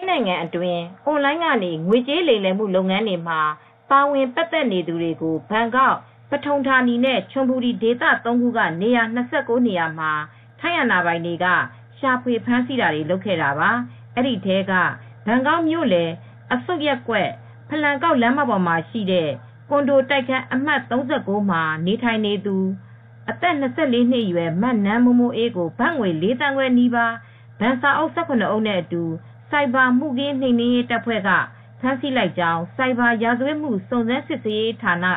င်းနိုင်ငံအတွင်းအွန်လိုင်းကနေငွေကြေးလိမ်လည်မှုလုပ်ငန်းတွေမှာပါဝင်ပတ်သက်နေသူတွေကိုဘန်ကောက်ပထုံဌာနီနဲ့ချွန်ဘူရီဒေသ၃ခုကနေရာ29နေရာမှာထိုင်းအာဏာပိုင်တွေကရှာဖွေဖမ်းဆီးတာတွေလုပ်ခဲ့တာပါအဲ့ဒီထဲကဘန်ကောက်မြို့လယ်အစုပ်ရက်ကွက်ဖလန်ကောက်လမ်းမပေါ်မှာရှိတဲ့ကွန်ဒိုတိုက်ခန်းအမှတ်39မှာနေထိုင်နေသူအသက်24နှစ်အရွယ်မတ်နန်းမိုးမိုးအေးကိုဘတ်ငွေ4သန်းခွဲနီးပါးဗန်စာအုပ်18အုပ်နဲ့အတူစိုက်ဘာမှုခင်းနှိမ်နင်းရေးတပ်ဖွဲ့ကဖမ်းဆီးလိုက်ကြောင်းစိုက်ဘာရာဇဝတ်မှုစုံစမ်းစစ်ဆေးရေးဌာန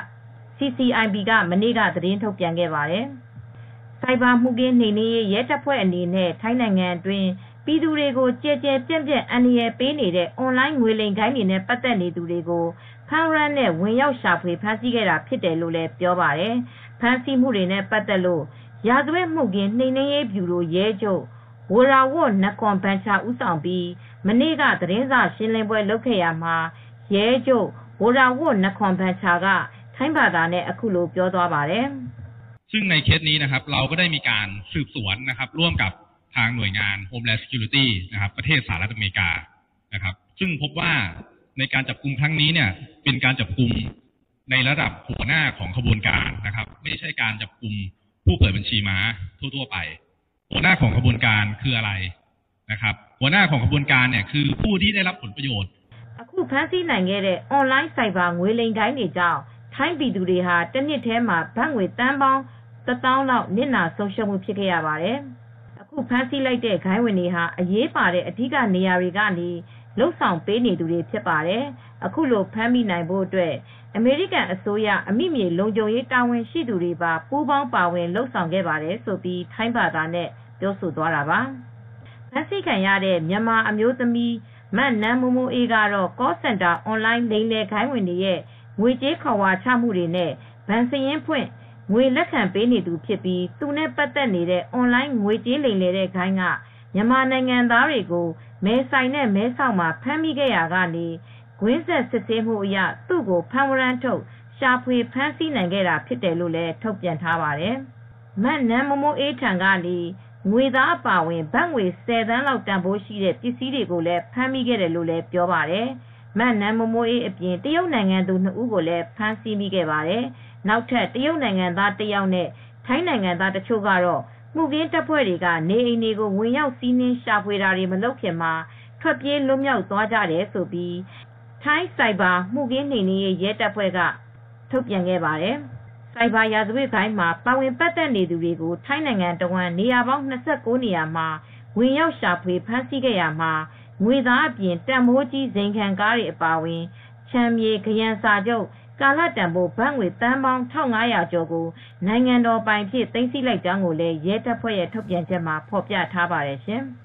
CCIB ကမနေ့ကသတင်းထုတ်ပြန်ခဲ့ပါတယ်။စိုက်ဘာမှုခင်းနှိမ်နင်းရေးရဲတပ်ဖွဲ့အနေနဲ့ထိုင်းနိုင်ငံအတွင်းပြည်သူတွေကိုကြဲကြဲပြန့်ပြန့်အန္တရာယ်ပေးနေတဲ့အွန်လိုင်းငွေလိမ်ဂိုဏ်းတွေနဲ့ပတ်သက်နေသူတွေကိုဖမ်းရမ်းနဲ့ဝင်ရောက်ရှာဖွေဖမ်းဆီးခဲ့တာဖြစ်တယ်လို့လည်းပြောပါတယ်။ဖမ်းဆီးမှုတွေနဲ့ပတ်သက်လို့ရာဇဝတ်မှုခင်းနှိမ်နင်းရေးဗျူရိုရဲချုပ်ဝရာဝတ်နကွန်ဘန်ချာဦးဆောင်ပြီးမနေ့ကသတင်းစာရှင်းလင်းပွဲလုပ်ခဲ့ရမှာရဲချုပ်ဝရာဝတ်နကွန်ဘန်ချာကထိုင်းဘာသာနဲ့အခုလိုပြောသွားပါတယ်ซึ่งในเคสนี้นะครับเราก็ได้มีการสืบสวนนะครับร่วมกับทางหน่วยงาน Homeland Security นะครับประเทศสหรัฐอเมริกานะครับซึ่งพบว่าในการจับกุมครั้งนี้เนี่ยเป็นการจับกุมในระดับหัวหน้าของขบวนการนะครับไม่ใช่การจับกุมผู้เปิดบัญชีม้าทั่วๆไปหัวหน้าของขบวนการคืออะไรนะครับหัวหน้าของขบวนการเนี่ยคือผู้ที่ได้รับผลประโยชน์အခုဖမ်းဆီးနိုင်ခဲ့တဲ့အွန်လိုင်းစိုက်ဘာငွေလိမ်ဂိုဏ်းတွေကြောင့်ထိုင်းပြည်သူတွေဟာတစ်နှစ်ထဲမှာဘတ်ငွေတန်းပေါင်း1000လောက်နစ်နာဆုံးရှုံးမှုဖြစ်ခဲ့ရပါတယ်။အခုဖမ်းဆီးလိုက်တဲ့ဂိုဏ်းဝင်တွေဟာအရေးပါတဲ့အဓိကနေရာတွေကနေလှုပ်ဆောင်ပေးနေသူတွေဖြစ်ပါတယ်။အခုလိုဖမ်းမိနိုင်ဖို့အတွက်အမေရိကန်အစိုးရအမိမြေလုံခြုံရေးတာဝန်ရှိသူတွေပါပူးပေါင်းပါဝင်လှုပ်ဆောင်ခဲ့ပါတယ်ဆိုပြီးထိုင်းဘာသာနဲ့ပြောဆိုသွားတာပါ။ဖမ်းဆီးခံရတဲ့မြန်မာအမျိုးသမီးမတ်နန်းမိုးမိုးအေးကတော့ call center အွန်လိုင်းလိမ်လည်ဂိုဏ်းဝင်တွေရဲ့ငွေကြေးခေါ်ဝါချမှုတွေနဲ့ဗန်စရင်ဖွင့်ငွေလက်ခံပေးနေသူဖြစ်ပြီးသူနဲ့ပတ်သက်နေတဲ့အွန်လိုင်းငွေကြေးလိမ်လည်တဲ့ဂိုဏ်းကမြန်မာနိုင်ငံသားတွေကိုမဲဆိုင်နဲ့မဲဆောက်မှာဖမ်းမိခဲ့ရကနေကွင်းဆက်စစ်ဆေးမှုအရသူ့ကိုဖမ်းဝရမ်းထုတ်ရှာဖွေဖမ်းဆီးနိုင်ခဲ့တာဖြစ်တယ်လို့လည်းထုတ်ပြန်ထားပါတယ်။မတ်နန်းမိုးမိုးအေးထံကနေငွေသားအပါဝင်ဘတ်ငွေ10သန်းလောက်တန်ဖိုးရှိတဲ့ပစ္စည်းတွေကိုလည်းဖမ်းမိခဲ့တယ်လို့လည်းပြောပါတယ်။မတ်နန်းမိုးမိုးအေးအပြင်တရုတ်နိုင်ငံသူ2ဦးကိုလည်းဖမ်းဆီးမိခဲ့ပါတယ်။နောက်ထပ်တရုတ်နိုင်ငံသား1ယောက်နဲ့ထိုင်းနိုင်ငံသားတချို့ကတော့မှုခင်းတပ်ဖွဲ့တွေကနေအိမ်တွေကိုဝင်ရောက်စီးနင်းရှာဖွေတာတွေမလုပ်ခင်မှာထွက်ပြေးလွတ်မြောက်သွားကြတယ်ဆိုပြီးထိုင်းစိုက်ဘာမှုခင်းနှိမ်နင်းရေးရဲတပ်ဖွဲ့ကထုတ်ပြန်ခဲ့ပါတယ်။စိုက်ဘာရာဇဝတ်ဂိုဏ်းမှာပါဝင်ပတ်သက်နေသူတွေကိုထိုင်းနိုင်ငံတဝန်းနေရာပေါင်း29နေရာမှာဝင်ရောက်ရှာဖွေဖမ်းဆီးခဲ့ရမှာငွေသားအပြင်တန်မိုးကြီးဇိမ်ခံကားတွေအပါအဝင်ချမ်းမြေခရမ်းစာချုပ်ကာလတန်ဖိုးဘတ်ငွေတန်းပေါင်း1500ကျော်ကိုနိုင်ငံတော်ပိုင်ဖြစ်သိမ်းဆည်းလိုက်ကြောင်းကိုလည်းရဲတပ်ဖွဲ့ရဲ့ထုတ်ပြန်ချက်မှာဖော်ပြထားပါတယ်ရှင်။